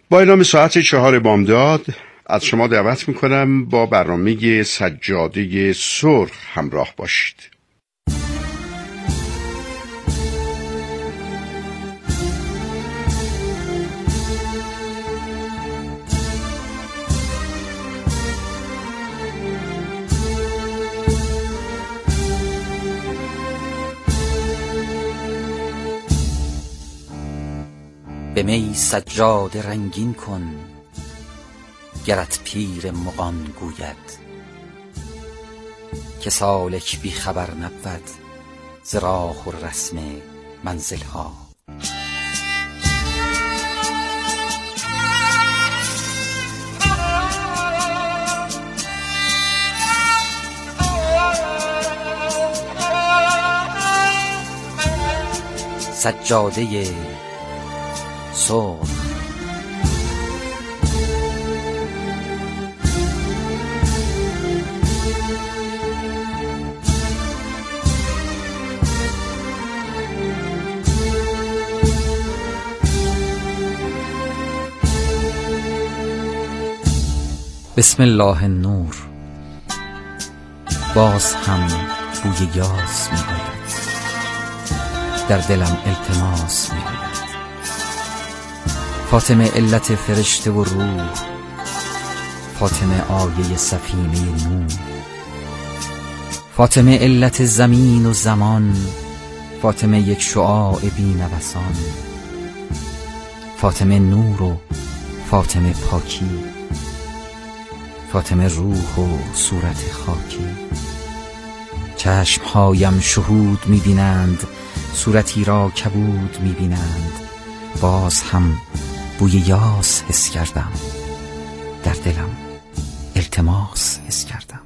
با اعلام ساعت 4 بامداد از شما دعوت میکنم با برنامه سجاده سرخ همراه باشید. به می سجاده رنگین کن، گرت پیر مغان گوید که سالک بی خبر نبود ز راه و رسم منزل ها. سجاده سرخ. بسم الله النور. باز هم بوی یاس می آید، در دلم التماس می آید. فاطمه علت فرشته و روح، فاطمه آیه سفینه نور، فاطمه علت زمین و زمان، فاطمه یک شعاع بی نوسان، فاطمه نور و فاطمه پاکی، فاطمه روح و صورت خاکی. چشمهایم شهود می‌بینند، صورتی را کبود می‌بینند. باز هم بوی یاس حس کردم، در دلم التماس حس کردم.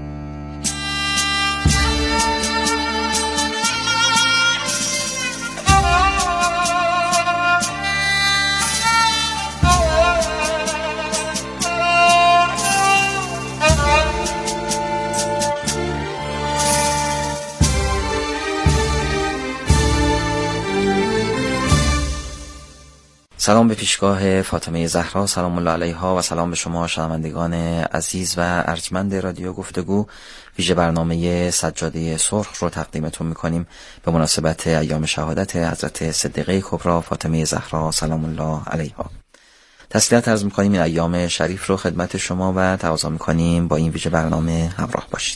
سلام به پیشگاه فاطمه زهرا سلام الله علیها و سلام به شما شنوندگان عزیز و ارجمند رادیو گفتگو. ویژه برنامه سجاده سرخ رو تقدیمتون میکنیم به مناسبت ایام شهادت حضرت صدیقه کبری فاطمه زهرا سلام الله علیها. تسلیت عرض میکنیم این ایام شریف رو خدمت شما و تقاضا میکنیم با این ویژه برنامه همراه باشید.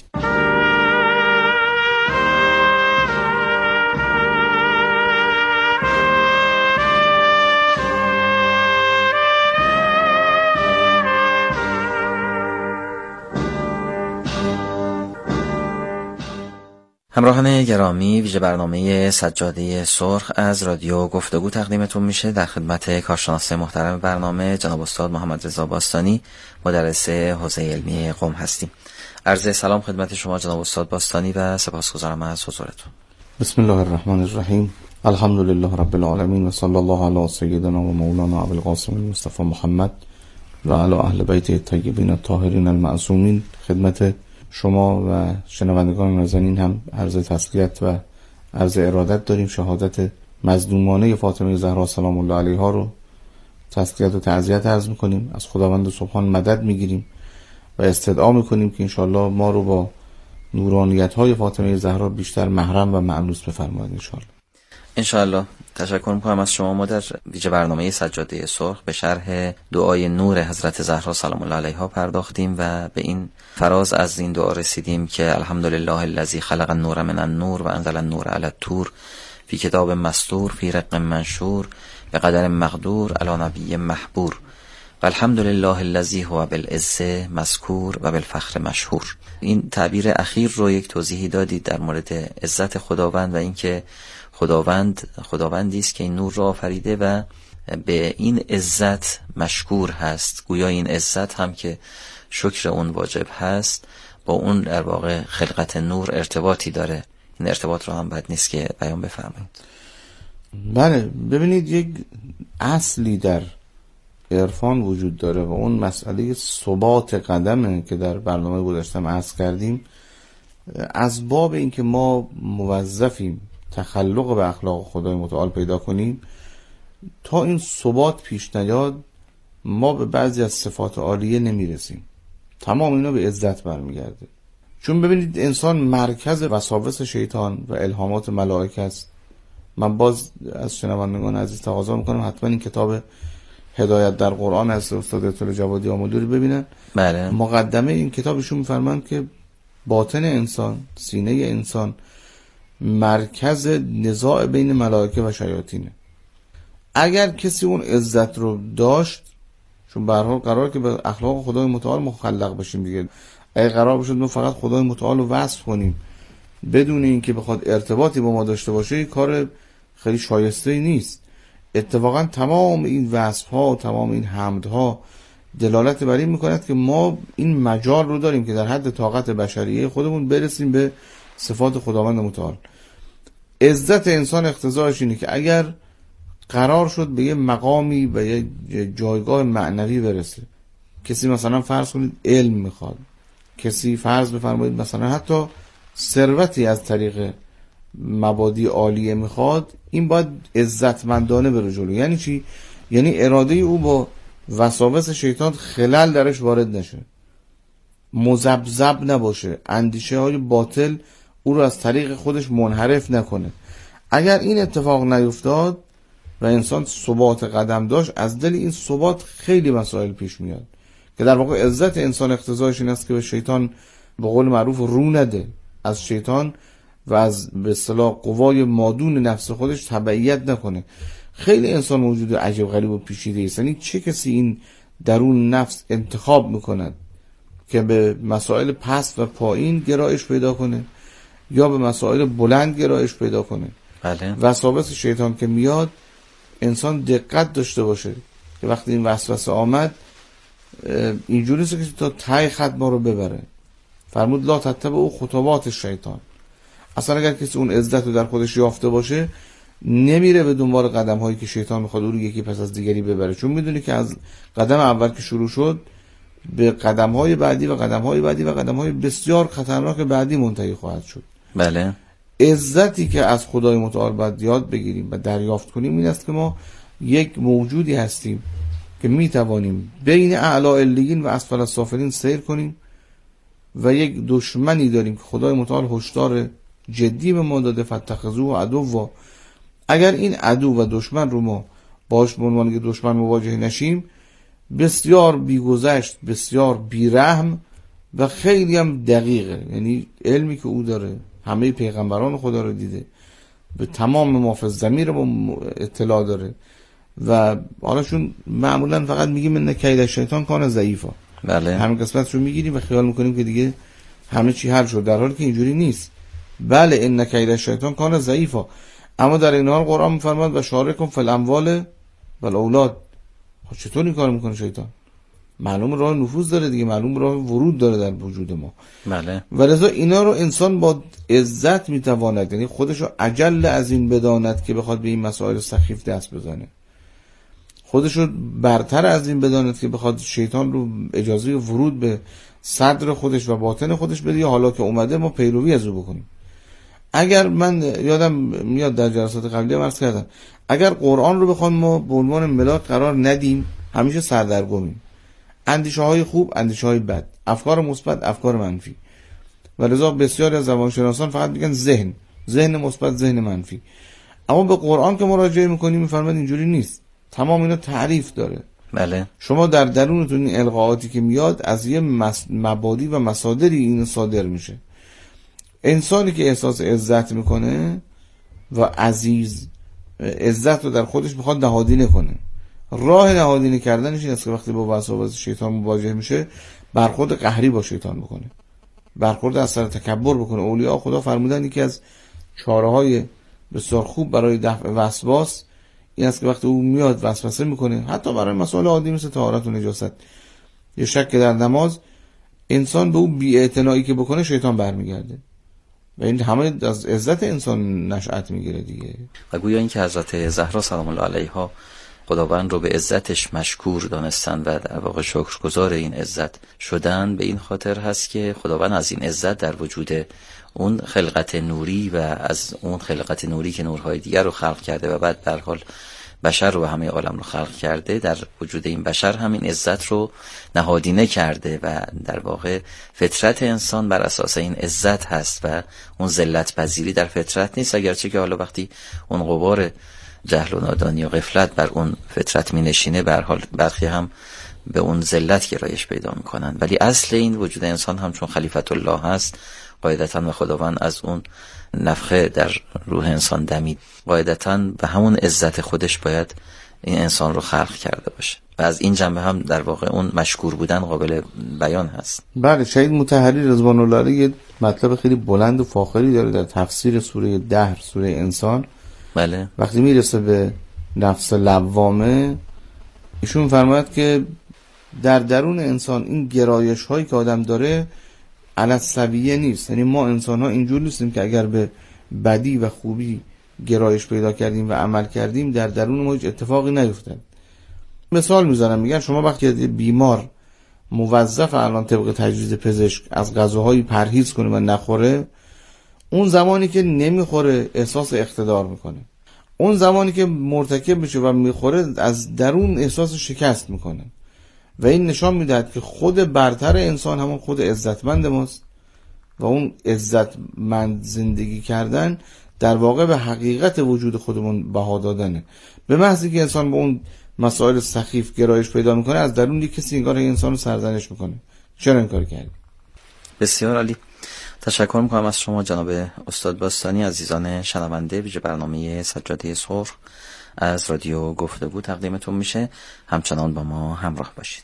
همراهان گرامی، ویژه برنامه سجاده سرخ از رادیو گفتگو تقدیمتون میشه. در خدمت کارشناس محترم برنامه جناب استاد محمد رضا باستانی، مدرس حوزه علمی قم هستیم. عرض سلام خدمت شما جناب استاد باستانی و سپاسگزارم از حضورتون. بسم الله الرحمن الرحیم. الحمد لله رب العالمین و صلی الله علی سیدنا و مولانا ابو القاسم المصطفى محمد و علی اهل بیت الطیبین الطاهرین المعصومین. خدمت شما و شنوندگان نازنین هم عرض تسلیت و عرض ارادت داریم. شهادت مظلومانه فاطمه زهرا سلام الله علیها رو تسلیت و تعزیت عرض میکنیم. از خداوند سبحان مدد میگیریم و استدعا میکنیم که انشاءالله ما رو با نورانیت های فاطمه زهرا بیشتر محرم و مأنوس بفرمایید انشاءالله. تشکر میکنم از شما. ما در ویژه برنامه سجاده سرخ به شرح دعای نور حضرت زهرا سلام الله علیها پرداختیم و به این فراز از این دعا رسیدیم که الحمدلله الذی خلق النور من النور و انزل النور علی الطور فی کتاب مستور فی رق منشور به قدر مقدور علی نبی محبور و الحمدلله الذی هو بالعزه مذکور و بالفخر مشهور. این تعبیر اخیر رو یک توضیحی دادید در مورد عزت خداوند و اینکه خداوندی است که این نور را آفریده و به این عزت مشکور هست. گویا این عزت هم که شکر اون واجب هست با اون در واقع خلقت نور ارتباطی داره. این ارتباط رو هم بد نیست که بیان بفرمایید. بله، ببینید یک اصلی در عرفان وجود داره و اون مسئله ثبات قدمه که در برنامه گذاشتم عرض کردیم. از باب اینکه ما موظفیم تخلق به اخلاق خدای متعال پیدا کنیم، تا این ثبات پیش نیاد ما به بعضی از صفات عالیه نمیرسیم. تمام اینا به عزت برمیگرده. چون ببینید انسان مرکز وساوس شیطان و الهامات ملائکه است. من باز از شنوندگان عزیز تقاضا میکنم حتما این کتاب هدایت در قرآن از استاد اطلاع جوادی آمدوری ببینن. بله. مقدمه این کتابشون میفرمایند که باطن انسان، سینه انسان مرکز نزاع بین ملائکه و شیاطینه. اگر کسی اون عزت رو داشت، چون به هر حال قراره که به اخلاق خدای متعال مخلق بشیم دیگه، اگه قرار بشه ما فقط خدای متعال رو وصف کنیم بدون اینکه بخواد ارتباطی با ما داشته باشه، کار خیلی شایسته‌ای نیست. اتفاقا تمام این وصف‌ها و تمام این حمدها دلالت بر این می‌کند که ما این مجال رو داریم که در حد طاقت بشریه خودمون برسیم به صفات خداوند متعال. عزت انسان اقتضاش اینه که اگر قرار شد به یه مقامی و یه جایگاه معنوی برسه، کسی مثلا فرض کنید علم میخواد، کسی فرض بفرمایید مثلا حتی ثروتی از طریق مبادی عالیه میخواد، این باید عزتمندانه بره جلو. یعنی چی؟ یعنی اراده او با وساوس شیطان خلل درش وارد نشه، مذبذب نباشه، اندیشه های باطل او رو از طریق خودش منحرف نکنه. اگر این اتفاق نیفتاد و انسان ثبات قدم داشت، از دل این ثبات خیلی مسائل پیش میاد که در واقع عزت انسان اقتضایش این است که به شیطان به قول معروف رو نده، از شیطان و از به اصطلاح قوای مادون نفس خودش تبعیت نکنه. خیلی انسان موجود عجیب غریب و پیچیده است. یعنی چه کسی این درون نفس انتخاب میکند که به مسائل پست و پایین گرایش پیدا کنه یا به مسائل بلند گرایش پیدا کنه. بله. وسواس شیطان که میاد، انسان دقت داشته باشه که وقتی این وسوسه آمد اینجوری است که تا ته خط ما رو ببره. فرمود لا تتبع او خطوات شیطان. اصلا اگر کسی اون عزت رو در خودش یافته باشه، نمیره به دنبال قدم هایی که شیطان میخواد او رو یکی پس از دیگری ببره، چون میدونه که از قدم اول که شروع شد به قدم های بعدی و قدم های بعدی و قدم های بسیار خطرناک بعدی منتهی خواهد شد. بله. عزتی که از خدای متعال باید یاد بگیریم و دریافت کنیم این است که ما یک موجودی هستیم که میتوانیم بین اعلی علیین و اسفل السافلین سیر کنیم و یک دشمنی داریم که خدای متعال هشدار جدی به ما داده فاتخذوه عدوا. اگر این عدو و دشمن رو ما باش به عنوان که دشمن مواجه نشیم، بسیار بیگذشت، بسیار بیرحم و خیلی هم دقیقه. یعنی علمی که او داره، همه پیغمبران خدا رو دیده، به تمام مافز ضمیر ما اطلاع داره و حالا چون معمولا فقط میگیم ان کید شیطان کان ضعیفا، بله، همین قسمت رو میگیریم و خیال میکنیم که دیگه همه چی حل شد، در حالی که اینجوری نیست. بله ان کید شیطان کان ضعیفا، اما در این حال قرآن میفرماد و شارکم فی الاموال و الاولاد. چطور این کار میکنه شیطان؟ معلوم راه نفوذ داره دیگه، معلوم راه ورود داره در وجود ما. بله. ولذا اینا رو انسان با عزت میتواند، یعنی خودش رو اجل از این بداند که بخواد به این مسائل سخیف دست بزنه، خودش رو برتر از این بداند که بخواد شیطان رو اجازه ورود به صدر خودش و باطن خودش بده، یا حالا که اومده ما پیروی از او بکنیم. اگر من یادم میاد در جلسات قبلی عرض کردم، اگر قرآن رو بخوام ما به عنوان ملاک قرار ندیم، همیشه سردرگمیم. اندیشه های خوب، اندیشه های بد، افکار مثبت، افکار منفی. ولذا بسیاری از زبانشناسان فقط میگن ذهن مثبت، ذهن منفی. اما به قرآن که مراجعه میکنیم میفرماد اینجوری نیست، تمام اینا تعریف داره. بله. شما در درونتون این القاءاتی که میاد از یه مبادی و مصادری این صادر میشه. انسانی که احساس عزت میکنه و عزیز عزت رو در خودش میخواد نهادینه کنه، راه نهادینه کردنش این است که وقتی با وسواس شیطان مواجه میشه، برخورد قهری با شیطان بکنه، برخورد از سر تکبر بکنه. اولیاء خدا فرمودن یکی از چاره‌های بسیار خوب برای دفع وسواس این است که وقتی او میاد وسوسه میکنه، حتی برای مسائل عادی مثل طهارت و نجاست یا شک در نماز، انسان به او بی‌اعتنایی که بکنه شیطان برمیگرده و این همه از عزت انسان نشأت میگیره دیگه. و گویا این که حضرت زهرا سلام الله علیها خداوند رو به عزتش مشکور دانستن و در واقع شکرگزار این عزت شدن، به این خاطر هست که خداوند از این عزت در وجود اون خلقت نوری و از اون خلقت نوری که نورهای دیگر رو خلق کرده و بعد در حال بشر رو و همه عالم رو خلق کرده، در وجود این بشر همین عزت رو نهادینه کرده و در واقع فطرت انسان بر اساس این عزت هست و اون ذلت پذیری در فطرت نیست، اگرچه که حالا وقتی اون غبار جهل و نادانی و غفلت بر اون فطرت می نشینه، به هر حال برخی هم به اون ذلت گرایش پیدا میکنن. ولی اصل این وجود انسان هم چون خلیفت الله هست قاعدتاً و خداوند از اون نفخه در روح انسان دمید، قاعدتاً به همون عزت خودش باید این انسان رو خلق کرده باشه و از این جنبه هم در واقع اون مشکور بودن قابل بیان هست. بله، شهید مطهری رضوان الله علیه یه مطلب خیلی بلند و فاخری داره در تفسیر سوره دهر، سوره انسان. بله. وقتی میرسه به نفس لوامه، ایشون فرماید که در درون انسان این گرایش هایی که آدم داره علالسویه نیست. یعنی ما انسان ها اینجور نیستیم که اگر به بدی و خوبی گرایش پیدا کردیم و عمل کردیم در درون ما هیچ اتفاقی نیفتاد. مثال میزنم، میگن شما وقتی بیمار موظف الان طبق تجویز پزشک از غذاهایی پرهیز کنه و نخوره، اون زمانی که نمیخوره احساس اقتدار میکنه، اون زمانی که مرتکب میشه و میخوره از درون احساس شکست میکنه و این نشان میدهد که خود برتر انسان همون خود عزتمند ماست و اون عزتمند زندگی کردن در واقع به حقیقت وجود خودمون بها دادنه. به محضی که انسان به اون مسائل سخیف گرایش پیدا میکنه، از درون یک کسی انگار انسان رو سرزنش میکنه. چرا این کار کردی؟ بسیار عالی. تشکر میکنم از شما جناب استاد باستانی. عزیزان شنونده، ویژه برنامه سجاده سرخ از رادیو گفتگو تقدیمتون میشه. همچنان با ما همراه باشید.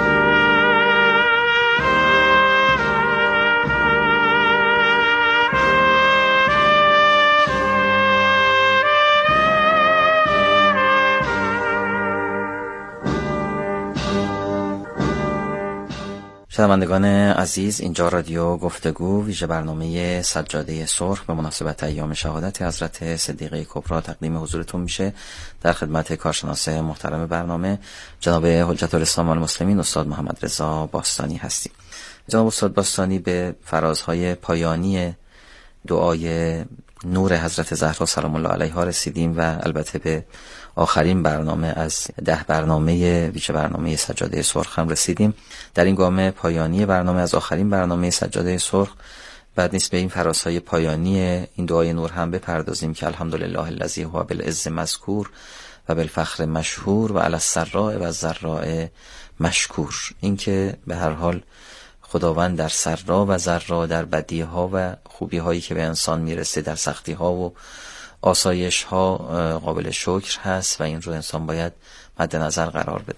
شنوندگان عزیز، اینجا رادیو گفتگو ویژه برنامه سجاده سرخ به مناسبت ایام شهادت حضرت صدیقه کبری تقدیم حضورتون میشه. در خدمت کارشناس محترم برنامه جناب حجت الاسلام والمسلمین استاد محمد رضا باستانی هستیم. جناب استاد باستانی، به فرازهای پایانی دعای نور حضرت زهرا سلام الله علیها رسیدیم و البته به آخرین برنامه از 10 برنامه ویژه برنامه سجاده سرخ هم رسیدیم. در این گام پایانی برنامه از آخرین برنامه سجاده سرخ بعد نیست به این فرازهای پایانی این دعای نور هم بپردازیم که الحمدلله الذی هو بالعز مذکور و بالفخر مشهور و علی السراء و الضراء مشکور. این که به هر حال خداوند در سرا و ضرا، در بدیها و خوبی هایی که به انسان میرسه، در سختی ها و آسایش ها قابل شکر هست و این رو انسان باید مد نظر قرار بده.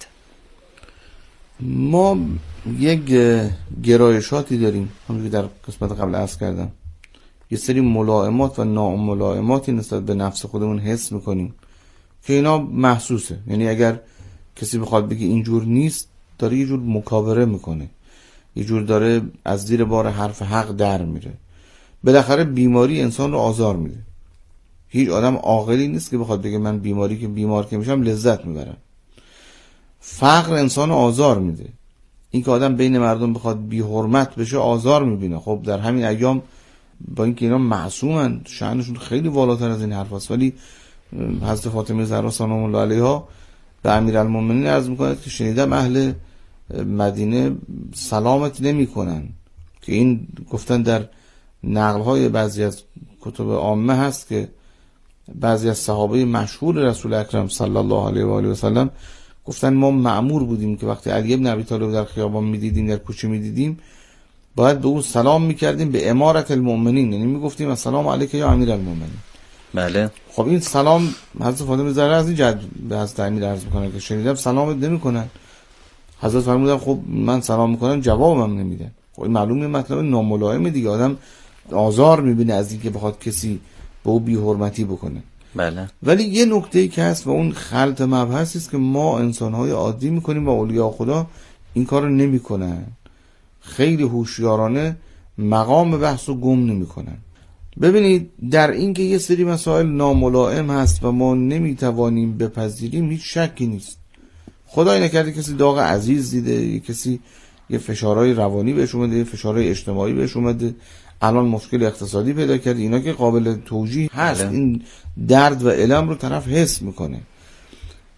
ما یک گرایشاتی داریم، همونجوری در قسمت قبل عرض کردم، یه سری ملائمات و ناملائماتی نسبت به نفس خودمون حس میکنیم که اینا محسوسه. یعنی اگر کسی بخواد بگه اینجور نیست، داره یه جور مکابره میکنه، یه جور داره از زیر بار حرف حق در میره. بالاخره بیماری انسان رو آزار میده. هیچ آدم عاقلی نیست که بخواد بگه من بیمار که میشم لذت میبرم. فقر انسان آزار میده. این که آدم بین مردم بخواد بی حرمت بشه آزار میبینه. خب در همین ایام با اینکه اینا معصومن، شأنشون خیلی بالاتر از این حرف است، ولی حضرت فاطمه زهرا سلام الله علیها به امیرالمومنین عرض میکنه که شنیدم اهل مدینه سلامت نمی کنن، که این گفتن در نقلهای بعضی از کتب عامه هست که بعضی از صحابه مشهور رسول اکرم صلی الله علیه و آله و سلم گفتن ما مأمور بودیم که وقتی علی ابن ابی طالب در خیابان میدیدیم، در کوچه میدیدیم، باید به او سلام میکردیم به امارت المؤمنین، یعنی میگفتیم السلام علیک یا امیر المؤمنین. بله. خب این سلام حضرت فاطمه زهرا از این جهت به حضرت امیر عرض میکنه که شنیدم سلامت نمیکنن. حضرت فرمودن خب من سلام میکنم جوابم نمیدن. خب این معلومه مطلب ناملائمه دیگه، آدم آزار میبینه از اینکه بخواد کسی به او بی حرمتی بکنه. بله. ولی یه نکته‌ای که هست و اون خلط مبحثی است که ما انسان‌های عادی میکنیم و اولیاء خدا این کارو نمیکنن. خیلی هوشیارانه مقام بحثو گم نمیکنن. ببینید در این که یه سری مسائل ناملائم هست و ما نمیتوانیم بپذیریم هیچ شکی نیست. خدای نکرده کسی داغ عزیز دیده، کسی یه فشارهای روانی بهش اومده، یه فشارهای اجتماعی بهش اومده، الان مشکل اقتصادی پیدا کرده، اینا که قابل توجیه هست. این درد و الم رو طرف حس میکنه.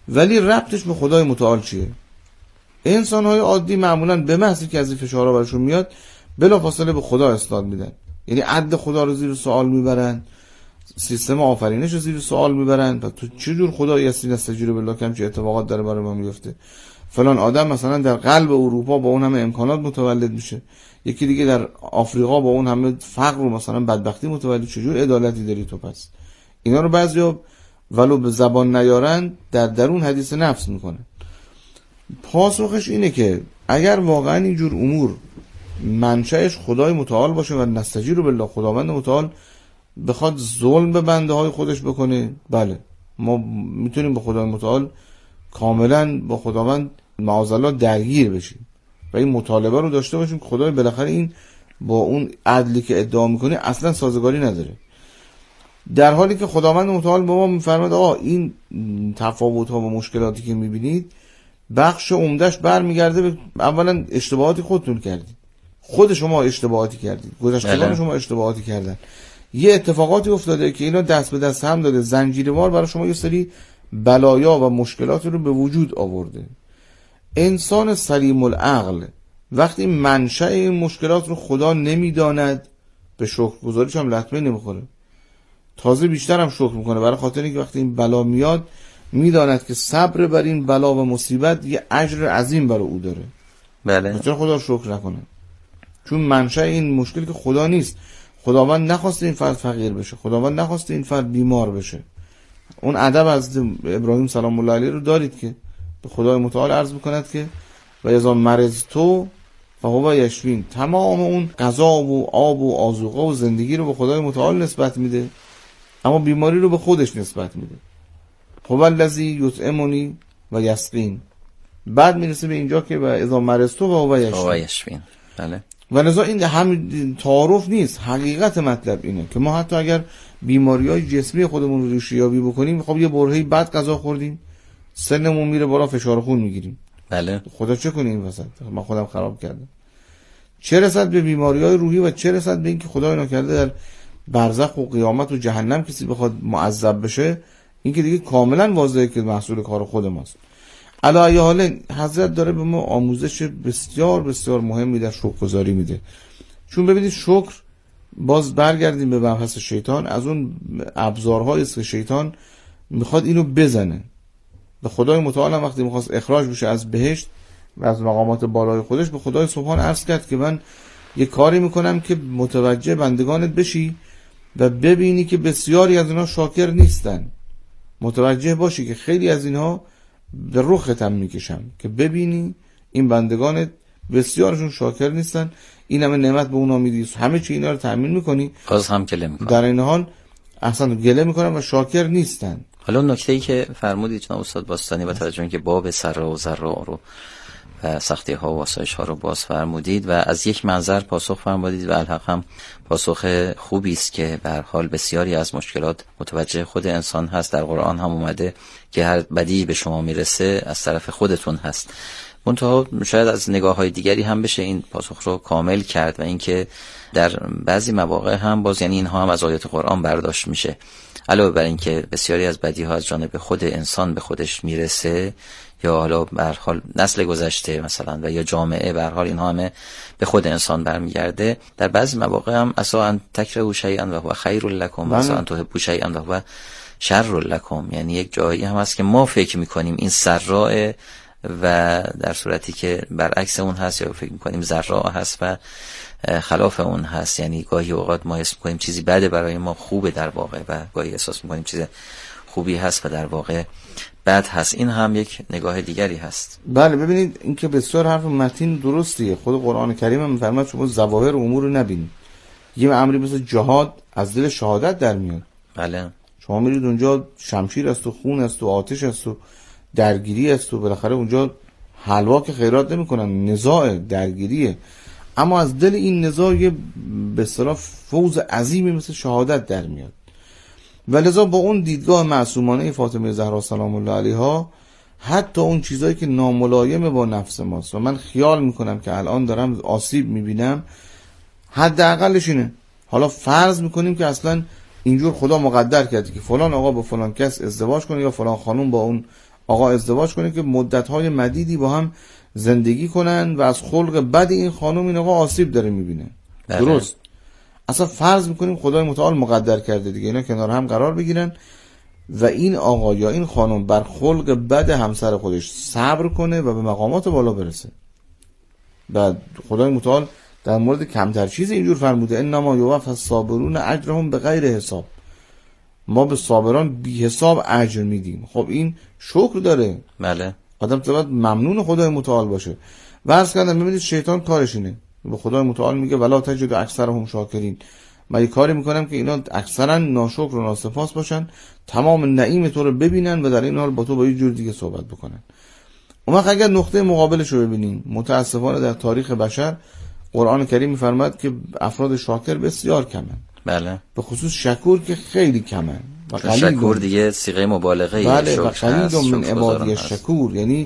ولی ربطش به خدای متعال چیه؟ انسان‌های عادی معمولاً به محض که از این فشارها برشون میاد بلافاصله به خدا اسناد میدن، یعنی عد خدا رو زیر سوال میبرن، سیستم آفرینش رو زیر سوال میبرن. و تو چه جور خدایی هستی نستجیر بالله کم چه اتفاقات داره برای ما میفته؟ فلان آدم مثلا در قلب اروپا با اون همه امکانات متولد میشه، یکی دیگه در آفریقا با اون همه فقر و مثلا بدبختی متولد. چجور عدالتی داری تو؟ پس اینا رو بعضیا ولو به زبان نیارن در درون حدیث نفس میکنه. پاسخش اینه که اگر واقعا اینجور امور منشأش خدای متعال باشه و نستجیر بالله خداوند متعال بخواد ظلم به بنده های خودش بکنه، بله ما میتونیم به خدای متعال کاملا با خداوند معاذالله درگیر بشیم و این مطالبه رو داشته باشیم که خدای بالاخره این با اون عدلی که ادعا میکنه اصلا سازگاری نداره، در حالی که خداوند متعال به ما میفرماد آقا این تفاوت ها و مشکلاتی که میبینید بخش عمدهش برمیگرده به اولا اشتباهاتی خودتون کردید، خود شما اشتباهاتی کردید، گذشتگان شما اشتباهاتی کردن، یه اتفاقاتی افتاده که اینا دست به دست هم داده، زنجیروار برای شما یه سری بلایا و مشکلات رو به وجود آورده. انسان سلیم العقل وقتی منشأ این مشکلات رو خدا نمیداند به شکرگزاریش هم لطمه نمیخوره، تازه بیشتر هم شکر میکنه، برای خاطر اینکه وقتی این بلا میاد میداند که صبر بر این بلا و مصیبت یه اجر عظیم برای او داره. بله. چرا خدا شکر نکنه؟ چون منشأ این مشکل که خدا نیست، خداوند نخواسته این فرد فقیر بشه، خداوند نخواسته این فرد بیمار بشه. اون ادب از ابراهیم سلام الله علیه رو دارید که به خدای متعال عرض میکند که و اذا مرضتو فهو یشفین، تمام اون غذا و آب و آذوقه و زندگی رو به خدای متعال نسبت میده، اما بیماری رو به خودش نسبت میده. هو الذی یطعمنی و یسقین. بعد میرسه به اینجا که و اذا مرضتو فهو یشفین. بله. و لذا این هم تعارف نیست، حقیقت مطلب اینه که ما حتی اگر بیماری‌های جسمی خودمون رو ریشه‌یابی بکنیم، خب یه برهه‌ای بد غذا خوردیم سنمون میره بالا، فشار خون میگیریم، بله. خدا چه کنه این وسط؟ من خودم خراب کردم. چه رسد به بیماری‌های روحی و چه رسد به اینکه خدای ناکرده در برزخ و قیامت و جهنم کسی بخواد معذب بشه، این که دیگه کاملا واضحه که محصول کار خود ماست. علی ای حال حضرت داره به ما آموزش بسیار بسیار مهمی در شکرگزاری میده. چون ببینید شکر، باز برگردیم به مبحث شیطان، از اون ابزارهایی است که شیطان میخواد اینو بزنه. به خدای متعال هم وقتی میخواست اخراج بشه از بهشت و از مقامات بالای خودش، به خدای سبحان عرض کرد که من یه کاری میکنم که متوجه بندگانت بشی و ببینی که بسیاری از اینها شاکر نیستن، متوجه باشی که خیلی از اینها به رختم میکشم که ببینی این بندگانت بسیارشون شاکر نیستن، این همه نعمت به اونا میدی، همه چی اینا رو تأمین میکنی، باز هم گله میکنن، در این حال اصلا گله میکنن و شاکر نیستن. حالا نکته‌ای که فرمودید جناب استاد باستانی با توجه اینکه باب سرا و ضرا رو و سختی ها و آسایش ها رو باز فرمودید و از یک منظر پاسخ فرمودید و الحق هم پاسخ خوبی است که به هر حال بسیاری از مشکلات متوجه خود انسان هست. در قرآن هم اومده که هر بدی به شما میرسه از طرف خودتون هست. منتها شاید از نگاه های دیگری هم بشه این پاسخ رو کامل کرد و اینکه در بعضی مواقع هم باز یعنی اینها هم از آیات قرآن برداشت میشه، علاوه بر اینکه بسیاری از بدی ها از جانب خود انسان به خودش میرسه یا حالا به هر حال نسل گذشته مثلا و یا جامعه، به هر حال اینها همه به خود انسان برمیگرده. در بعضی مواقع هم عسا ان تکرهوا شیئا و هو خیر لکم و عسا ان تحبوا شیئا و هو شر لکم، یعنی یک جایی هم هست که ما فکر میکنیم این سراء و در صورتی که برعکس اون هست، یا فکر میکنیم ضراء هست و خلاف اون هست، یعنی گاهی اوقات ما حس میکنیم چیزی بده برای ما خوبه در واقع و گاهی احساس میکنیم چیز خوبی هست و در واقع بد هست. این هم یک نگاه دیگری هست. بله ببینید این که بسیار حرف متین درستیه. خود قرآن کریم هم میفرماید شما ظواهر امور رو نبینید. یه امری مثل جهاد از دل شهادت در میاد. بله. شما میرید اونجا شمشیر است و خون است و آتش است و درگیری است و بالاخره اونجا حلوا که خیرات نمیکنن، نزاع درگیریه، اما از دل این نزاع یه به اصطلاح فوز عظیمی مثل شهادت در میاد. ولذا با اون دیدگاه معصومانه فاطمه زهرا سلام الله علیها، حتی اون چیزایی که ناملایم با نفس ماست و من خیال میکنم که الان دارم آسیب میبینم، حداقلش اینه. حالا فرض میکنیم که اصلا اینجور خدا مقدر کرده که فلان آقا با فلان کس ازدواج کنه یا فلان خانوم با اون آقا ازدواج کنه که مدت‌های مدیدی با هم زندگی کنن و از خلق بد این خانم این آقا آسیب داره میبینه. درست. اصلا فرض میکنیم خدای متعال مقدر کرده دیگه اینا کنار هم قرار بگیرن و این آقا یا این خانم بر خلق بد همسر خودش صبر کنه و به مقامات بالا برسه. و خدای متعال در مورد کمتر چیز اینجور فرموده انما یوفی الصابرون اجرهم بغیر حساب. ما به صابران بی حساب اجر میدیم. خب این شکر داره. بله. آدم باید ممنون خدای متعال باشه. و عرض کردم ببینید شیطان کارش اینه. به خدای متعال میگه ولا تجد اکثرهم شاکرین. من یه کاری میکنم که اینا اکثرا ناشکر و ناسپاس باشن، تمام نعیم تو رو ببینن و در این حال با تو با یه جور دیگه صحبت بکنن. اون وقت اگر نقطه مقابلش رو ببینیم، متاسفانه در تاریخ بشر قرآن کریم میفرماد که افراد شاکر بسیار کمن. بله. به خصوص شکور که خیلی کمن. و شکور دیگه صیغه مبالغه. بله. و قلیل من عبادی شکور، یعنی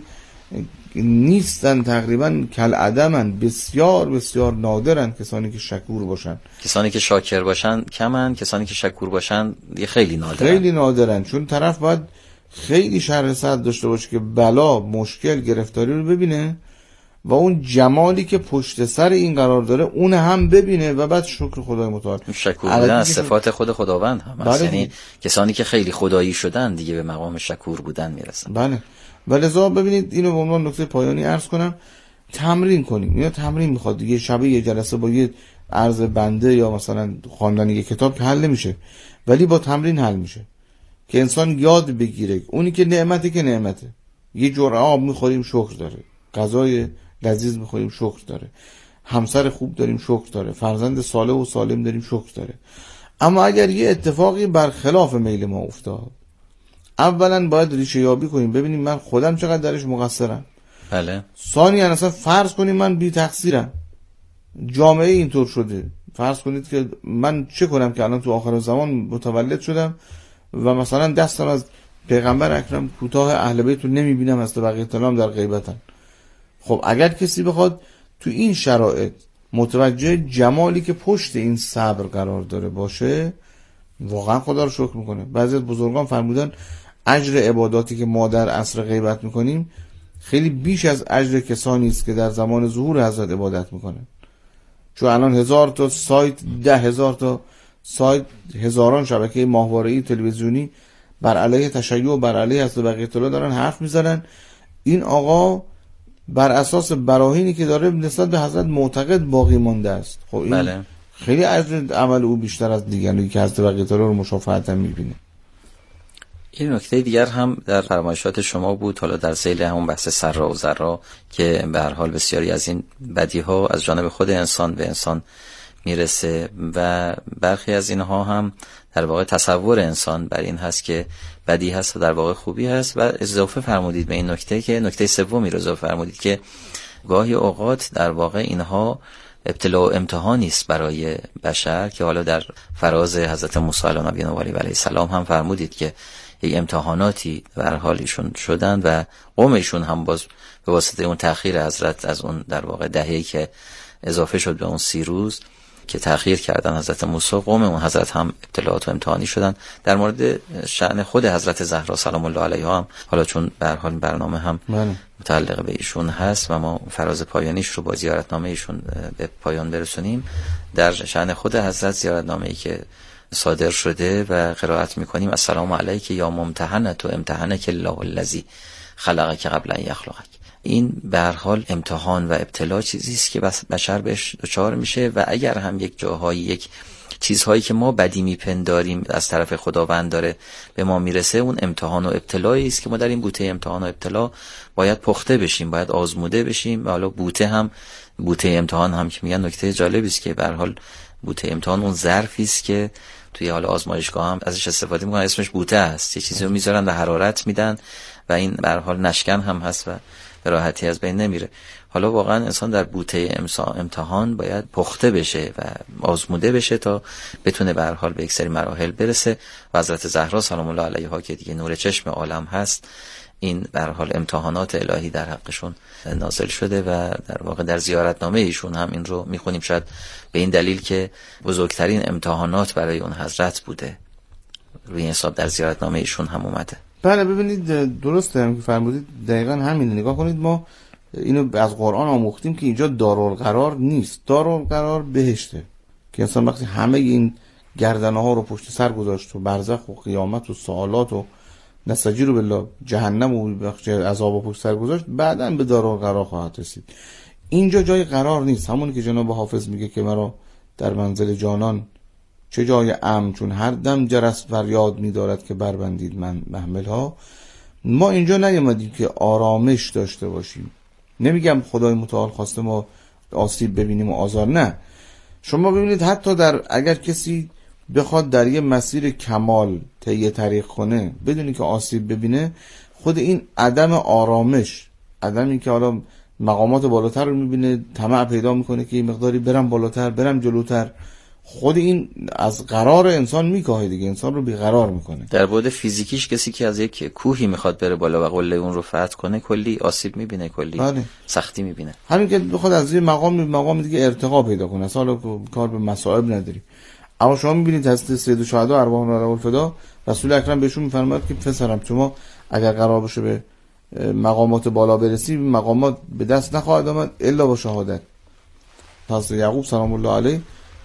نیستن، تقریبا کل عدمن، بسیار بسیار نادرن کسانی که شکور باشن. کسانی که شاکر باشن کمن، کسانی که شکور باشن دیگه خیلی نادرن. خیلی نادرن، چون طرف باید خیلی شر صد داشته باشه که بلا، مشکل، گرفتاری رو ببینه و اون جمالی که پشت سر این قرار داره اون هم ببینه و بعد شکر خدای متعال. شکور بودن از صفات خود خداوند هم هست. یعنی کسانی که خیلی خدایی شدن دیگه به مقام شکور بودن میرسن. بله. ولذا ببینید اینو به عنوان نکته پایانی عرض کنم، تمرین کنیم. اینا تمرین میخواد دیگه. شبیه یه جلسه با یه عرض بنده یا مثلا خواندن یه کتاب که حل نمیشه، ولی با تمرین حل میشه که انسان یاد بگیره اونی که نعمته که نعمته. یه جرعه آب میخوریم شکر داره، غذای لذیذ میخوریم شکر داره، همسر خوب داریم شکر داره، فرزند صالح و سالم داریم شکر داره. اما اگر یه اتفاقی برخلاف میل ما افتاد، اولا باید ریشه یابی کنیم، ببینیم من خودم چقدر درش مقصرم. بله. ثانیاً اصلا فرض کنیم من بی تقصیرم، جامعه اینطور شده، فرض کنید که من چه کنم که الان تو آخر زمان متولد شدم و مثلا دستم از پیغمبر اکرم کوتاه، اهل بیت رو نمیبینم، از بقیه تلام در غیبتن. خب اگر کسی بخواد تو این شرایط متوجه جمالی که پشت این صبر قرار داره باشه، واقعا خدا رو شکر میکنه. بعضی از بزرگان فرمودن اجر عباداتی که ما در عصر غیبت میکنیم خیلی بیش از اجر کسانی است که در زمان ظهور حضرت عبادت میکنن. چون الان 1000 تا سایت، 10,000 تا سایت، هزاران شبکه ماهواره‌ای تلویزیونی بر علیه تشیع و بر علیه حضرت بقیت الله دارن حرف میزنن. این آقا بر اساس براهینی که داره نسبت به حضرت معتقد باقی مانده است. خب این بله. خیلی اجر عمل او بیشتر از دیگرانی که حضرت بقیت الله رو مشافهت میبینه. این نکته دیگر هم در فرمایشات شما بود، حالا در ذیل همون بحث سرا و ضرا، که به هر حال بسیاری از این بدیها از جانب خود انسان به انسان میرسه و برخی از اینها هم در واقع تصور انسان بر این هست که بدی هست و در واقع خوبی هست. و اضافه فرمودید به این نکته که نکته سومی رو اضافه فرمودید که گاهی اوقات در واقع اینها ابتلا و امتحانی است برای بشر، که حالا در فراز حضرت موسی علیه السلام هم فرمودید که یک امتحاناتی به هر حال ایشون شدن و قومشون هم باز به واسطه اون تأخیر حضرت از اون در واقع دهه‌ای که اضافه شد به اون 30 روز که تأخیر کردن حضرت موسی، قوم اون حضرت هم ابتلاات و امتحانی شدن. در مورد شأن خود حضرت زهرا سلام الله علیها هم، حالا چون به هر حال برنامه هم متعلق به ایشون هست و ما فراز پایانیش رو با زیارتنامه ایشون به پایان برسونیم، در شأن خود حضرت زیارتنامه‌ای که صادر شده و قرائت میکنیم: السلام علیک یا ممتحنت و امتحنک الله الذی خلقک قبل ان یخلقک. این به هر حال امتحان و ابتلا چیزی است که بشر بهش دچار میشه و اگر هم یک جاهایی یک چیزهایی که ما بدی میپنداریم از طرف خداوند داره به ما میرسه، اون امتحان و ابتلایی است که ما در این بوته امتحان و ابتلا باید پخته بشیم، باید آزموده بشیم. و حالا بوته امتحان هم که میگن نکته جالبی است که به هر حال بوته امتحان اون ظرفی است که توی حال آزمایشگاه هم ازش استفاده میکنن، اسمش بوته است. یه چیزی رو میذارن و حرارت میدن و این به هر حال نشکن هم هست و به راحتی از بین نمیره. حالا واقعا انسان در بوته امتحان باید پخته بشه و آزموده بشه تا بتونه به هر حال به یک سری مراحل برسه. و حضرت زهرا سلام الله علیها که دیگه نور چشم عالم هست، این به هر حال امتحانات الهی در حقشون نازل شده و در واقع در زیارتنامه ایشون هم این رو میخونیم، شاید به این دلیل که بزرگترین امتحانات برای اون حضرت بوده، روی حساب در زیارتنامه ایشون هم اومده. بله ببینید درسته هم که فرمودید، دقیقاً همین. نگاه کنید ما اینو از قرآن آموختیم که اینجا دارالقرار نیست، دارالقرار بهشته که اصلا وقتی همه این گردنه ها رو پشت سر گذاشت و برزخ و قیامت و سوالات و نستجیر بالله جهنم و بخش عذاب و پشت سر گذاشت، بعداً به دارالقرار خواهد رسید. اینجا جای قرار نیست. همونی که جناب حافظ میگه که مرا در منزل جانان چه جای امن، چون هر دم جرس فریاد می‌دارد که بربندید من محمل‌ها. ما اینجا نیامدیم که آرامش داشته باشیم. نمیگم خدای متعال خواسته ما آسیب ببینیم و آزار، نه. شما ببینید حتی اگر کسی بخواد در یه مسیر کمال طی طریق کنه بدونی که آسیب ببینه، خود این عدم آرامش، عدمی که حالا مقامات بالاتر رو میبینه، طمع پیدا میکنه که یه مقداری برم بالاتر، برم جلوتر، خود این از قرار انسان میکاهه دیگه، انسان رو بیقرار میکنه. در بعد فیزیکیش کسی که از یک کوهی میخواد بره بالا و قله اون رو فتح کنه کلی آسیب میبینه، کلی سختی میبینه. همین که بخواد از یه مقام دیگه ارتقا پیدا کنه، اصلا کار به مصائب نداری. اما شما میبینید حضرت سید الشهدا ارواحهم الفدا، رسول اکرم بهشون میفرماد که پسرم شما اگر قرار باشه به مقامات بالا برسی، مقامات به دست نخواهد آمد الا با شهادت. حضرت یعقوب سلام الله علیه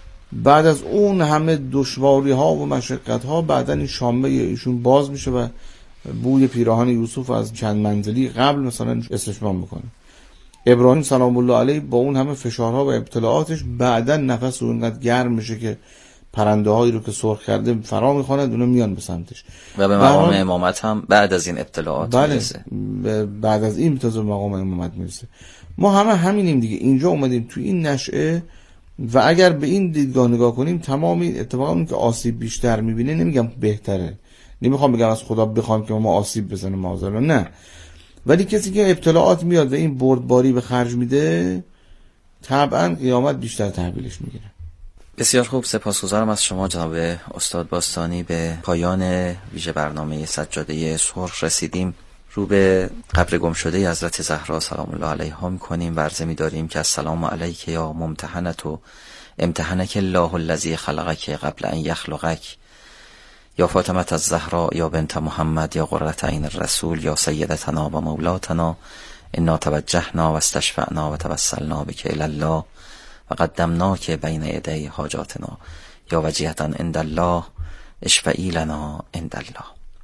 بعد از اون همه دشواری ها و مشقت ها، بعدن این شامه ایشون باز میشه و بوی پیراهن یوسف از چند منزلی قبل مثلا استشمام میکنه. ابراهیم سلام الله علیه با اون همه فشارها و ابتلاعاتش بعدن نفس اونقدر گرم میشه که پرنده هایی رو که سرخ کرده فرا میخواند، اونا میان به سمتش و به مقام امامت هم بعد از این ابتلاعات میرسه. بعد از این به مقام امامت میرسه. ما همه همینیم دیگه، اینجا اومدیم تو این نشأه و اگر به این دیدگاه نگاه کنیم تمام اتفاقا اون که آسیب بیشتر میبینه، نمیگم بهتره، نمیخوام بگم از خدا بخوام که ما آسیب بزنه معاذالله، نه، ولی کسی که ابتلاعات میاد و این بردباری به خرج میده طبعا قیامت بیشتر تحویلش میگیره. بسیار خوب، سپاسگزارم از شما جناب استاد باستانی. به پایان ویژه برنامه سجاده سرخ رسیدیم. رو به قبر گم شده حضرت زهرا سلام الله علیها میکنیم و عرض می‌داریم که السلام علیک یا ممتحنت و امتحنک الله الذی خلقک قبل ان یخلقک، یا فاطمه الزهرا یا بنت محمد یا قرة عین الرسول یا سیدتنا و مولاتنا، انا توجهنا و استشفعنا و توسلنا بک الی الله و قدمناک بین یدی حاجاتنا یا وجیهة عند الله اشفعی لنا عند الله.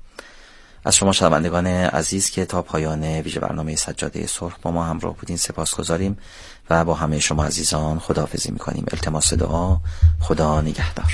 از شما شنوندگان عزیز که تا پایان ویژه برنامه سجاده سرخ با ما همراه بودین سپاسگزاریم و با همه شما عزیزان خداحافظی میکنیم. التماس دعا، خدا نگهدار.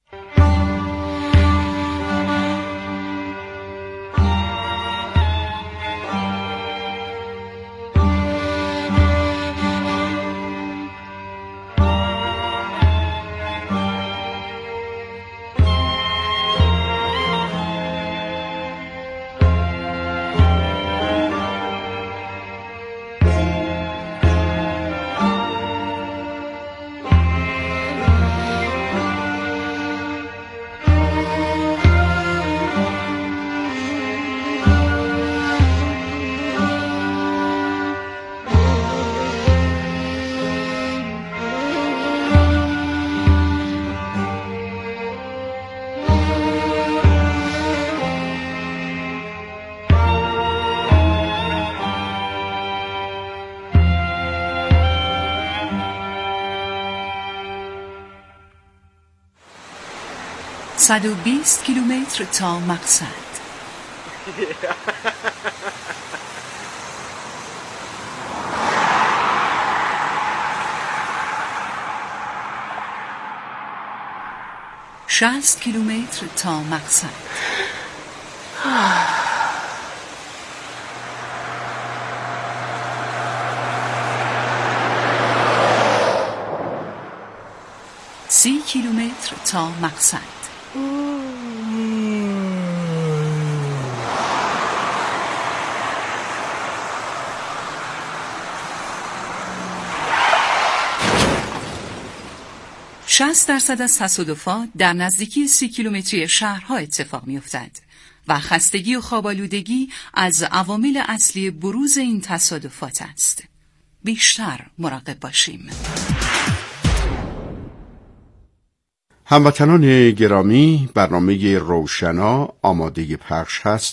و 120 کیلومتر تا مقصد. شصت کیلومتر تا مقصد. 30 کیلومتر تا مقصد. 60% از تصادفات در نزدیکی 30 کیلومتری شهرها اتفاق می‌افتد و خستگی و خواب‌آلودگی از عوامل اصلی بروز این تصادفات است. بیشتر مراقب باشیم. هموطنان گرامی، برنامه روشنا آماده پخش هست.